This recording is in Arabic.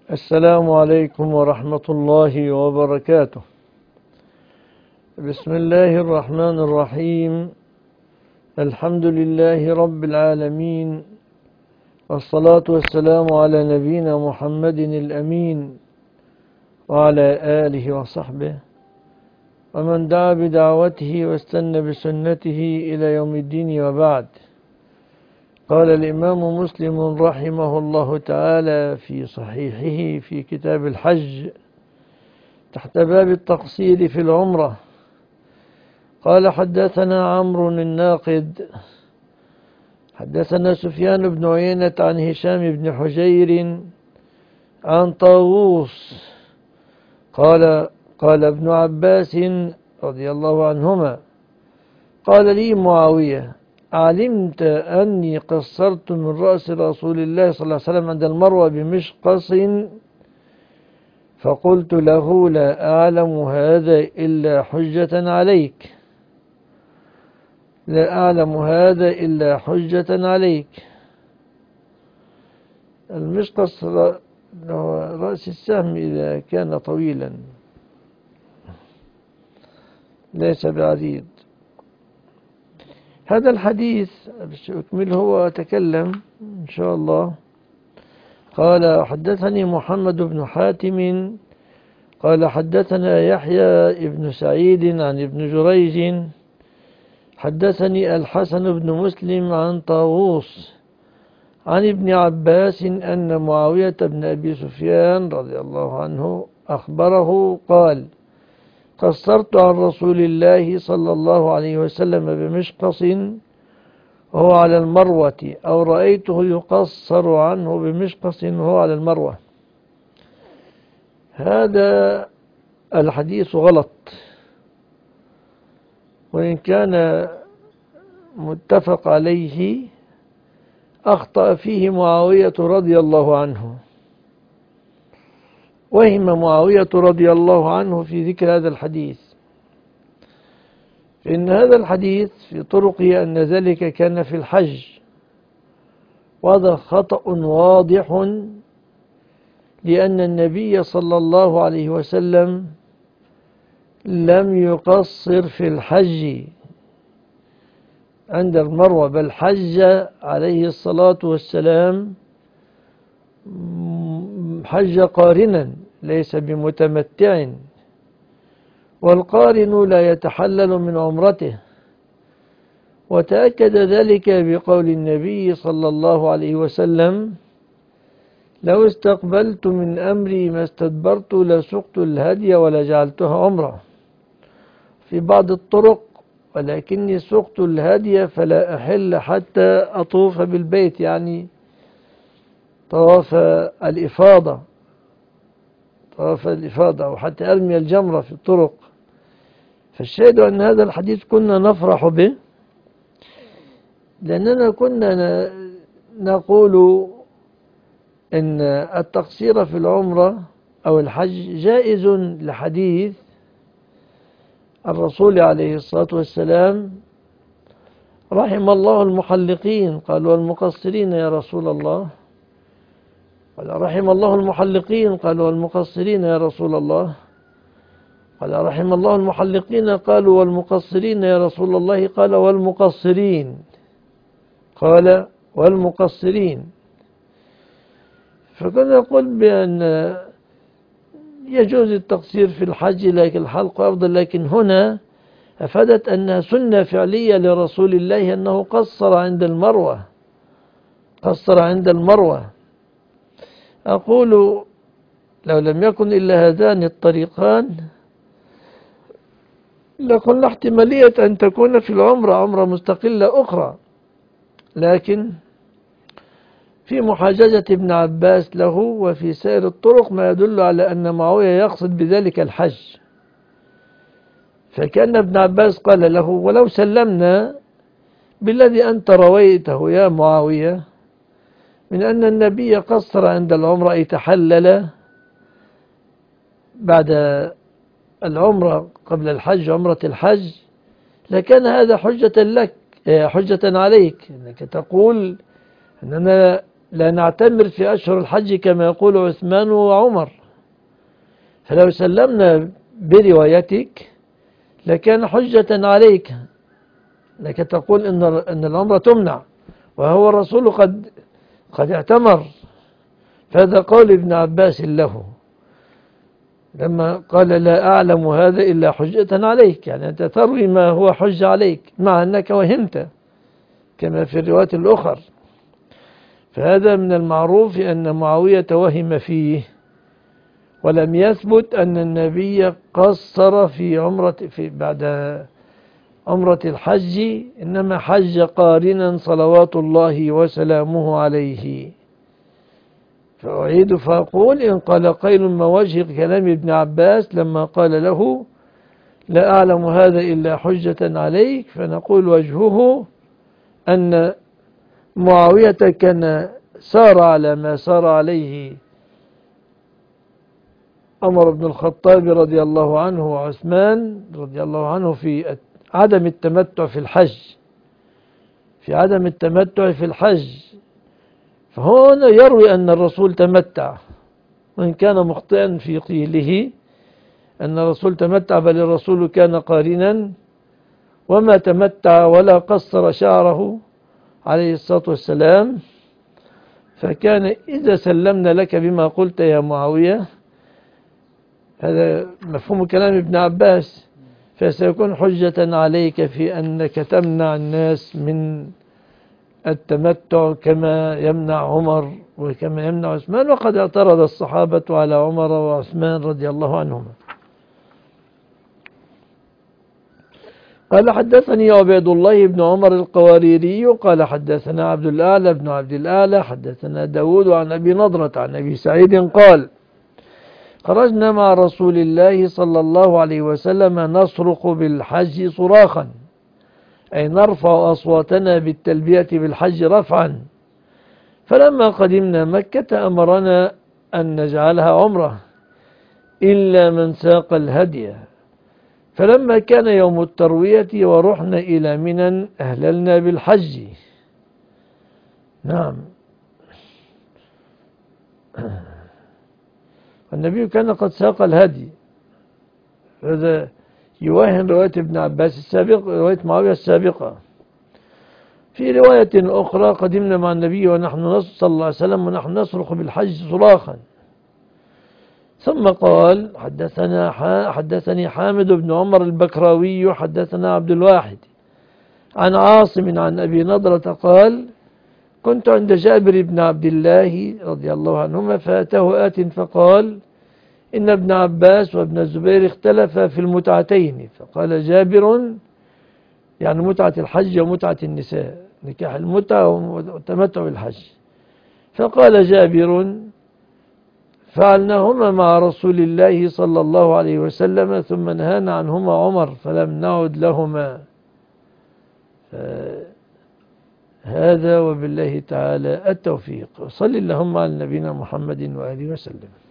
السلام عليكم ورحمة الله وبركاته. بسم الله الرحمن الرحيم. الحمد لله رب العالمين، والصلاة والسلام على نبينا محمد الأمين وعلى آله وصحبه ومن دعا بدعوته واستنى بسنته إلى يوم الدين، وبعد. قال الإمام مسلم رحمه الله تعالى في صحيحه في كتاب الحج تحت باب التقصير في العمرة، قال: حدثنا عمرو الناقد حدثنا سفيان بن عيينة عن هشام بن حجير عن طاووس قال ابن عباس رضي الله عنهما: قال لي معاوية: علمت أني قصرت من رأس رسول الله صلى الله عليه وسلم عند المروة بمشقص؟ فقلت له: لا أعلم هذا إلا حجة عليك، لا أعلم هذا إلا حجة عليك. المشقص رأس السهم إذا كان طويلا ليس بعريض. هذا الحديث أكمله وأتكلم إن شاء الله. قال: حدثني محمد بن حاتم قال: حدثنا يحيى بن سعيد عن ابن جريج حدثني الحسن بن مسلم عن طاووس عن ابن عباس أن معاوية بن أبي سفيان رضي الله عنه أخبره قال: قصرت عن رسول الله صلى الله عليه وسلم بمشقص وهو على المروة، أو رأيته يقصر عنه بمشقص وهو على المروة. هذا الحديث غلط، وإن كان متفق عليه أخطأ فيه معاوية رضي الله عنه. وهم معاوية رضي الله عنه في ذكر هذا الحديث، فإن هذا الحديث في طرقه أن ذلك كان في الحج، وهذا خطأ واضح، لأن النبي صلى الله عليه وسلم لم يقصر في الحج عند المروة، بل حج عليه الصلاة والسلام حج قارنا ليس بمتمتع، والقارن لا يتحلل من عمرته. وتأكد ذلك بقول النبي صلى الله عليه وسلم: لو استقبلت من أمري ما استدبرت لسقت الهدي ولجعلتها عمرة. في بعض الطرق: ولكني سقت الهدي فلا أحل حتى أطوف بالبيت، يعني طواف الإفاضة، أو حتى أرمي الجمرة في الطرق. فالشاهد أن هذا الحديث كنا نفرح به، لأننا كنا نقول إن التقصير في العمرة أو الحج جائز لحديث الرسول عليه الصلاة والسلام: رحم الله المحلقين. قال: والمقصرين يا رسول الله؟ قال: رحم الله المحلقين. قال: والمقصرين يا رسول الله؟ قال: رحم الله المحلقين. قالوا: والمقصرين يا رسول الله؟ قال: والمقصرين. قال: والمقصرين. فكنا نقول بأن يجوز التقصير في الحج، لكن الحلق أفضل. لكن هنا أفادت أنها سنة فعلية لرسول الله أنه قصر عند المروة، أقول: لو لم يكن إلا هذان الطريقان لقلنا احتمالية أن تكون في العمرة عمرة مستقلة أخرى. لكن في محاججة ابن عباس له وفي سائر الطرق ما يدل على أن معاوية يقصد بذلك الحج. فكأن ابن عباس قال له: ولو سلمنا بالذي أنت رويته يا معاوية من أن النبي قصر عند العمرة أي تحلل بعد العمرة قبل الحج، عمرة الحج، لكان هذا حجة لك، حجة عليك، أنك تقول أننا لا نعتمر في أشهر الحج كما يقول عثمان وعمر. فلو سلمنا بروايتك لكان حجة عليك، لك تقول إن العمرة تمنع وهو الرسول قد اعتمر. فهذا قول ابن عباس له لما قال لا أعلم هذا إلا حجة عليك، يعني أنت تروي ما هو حجة عليك مع أنك وهمت كما في الروايات الأخرى. فهذا من المعروف أن معاوية وهم فيه، ولم يثبت أن النبي قصر في بعد عمرة الحج، إنما حج قارنا صلوات الله وسلامه عليه. فأعيد فأقول إن قال قيل ما وجه كلام ابن عباس لما قال له لا أعلم هذا إلا حجة عليك، فنقول وجهه أن معاوية كان سار على ما سار عليه عمر بن الخطاب رضي الله عنه وعثمان رضي الله عنه في عدم التمتع في الحج، فهنا يروي أن الرسول تمتع، وإن كان مخطئا في قيله أن الرسول تمتع، بل الرسول كان قارنا وما تمتع ولا قصر شعره عليه الصلاة والسلام. فكان إذا سلمنا لك بما قلت يا معاوية، هذا مفهوم كلام ابن عباس، فسيكون حجة عليك في أنك تمنع الناس من التمتع كما يمنع عمر وكما يمنع عثمان، وقد اعترض الصحابة على عمر وعثمان رضي الله عنهما. قال حدثني عبيد الله بن عمر القواريري قال حدثنا عبد الأعلى بن عبد الأعلى حدثنا داود عن أبي نضرة عن أبي سعيد قال خرجنا مع رسول الله صلى الله عليه وسلم نصرخ بالحج صراخا، أي نرفع أصواتنا بالتلبية بالحج رفعا. فلما قدمنا مكة أمرنا أن نجعلها عمرة إلا من ساق الهدي، فلما كان يوم التروية ورحنا إلى منى أهللنا بالحج. نعم، النبي كان قد ساق الهدي. هذا يوهم رواية ابن عباس السابقة، رواية معاوية السابقة. في رواية أخرى قدمنا مع النبي ونحن صلى الله عليه وسلم ونحن نصرخ بالحج صراخا. ثم قال حدثني حامد بن عمر البكراوي حدثنا عبد الواحد عن عاصم عن أبي نضرة قال كنت عند جابر بن عبد الله رضي الله عنهما فأتاه آت فقال إن ابن عباس وابن الزبير اختلفا في المتعتين. فقال جابر يعني متعة الحج ومتعة النساء، نكاح المتعة وتمتع الحج. فقال جابر فعلناهما مع رسول الله صلى الله عليه وسلم ثم نهانا عنهما عمر فلم نعد لهما. هذا وبالله تعالى التوفيق. صل اللهم على نبينا محمد وآله وسلم.